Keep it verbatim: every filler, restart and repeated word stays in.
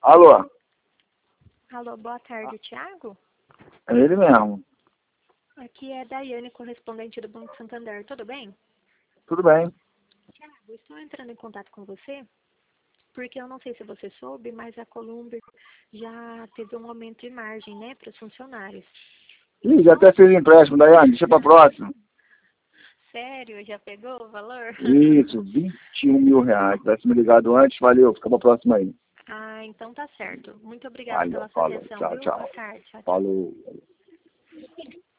Alô? Alô, boa tarde, Thiago? É ele mesmo. Aqui é Daiane, correspondente do Banco Santander, tudo bem? Tudo bem. Thiago, estou entrando em contato com você porque eu não sei se você soube, mas a Columber já teve um aumento de margem, né, para os funcionários. Ih, já até fiz empréstimo, Daiane, deixa pra próxima. Sério? Já pegou o valor? Isso, vinte e um mil reais. Se tivesse me ligado antes, valeu, fica pra próxima aí. Ah, então tá certo. Muito obrigada Valeu, pela sua falou, atenção, tchau, viu? Boa tchau. tarde. Tchau, tchau. Falou.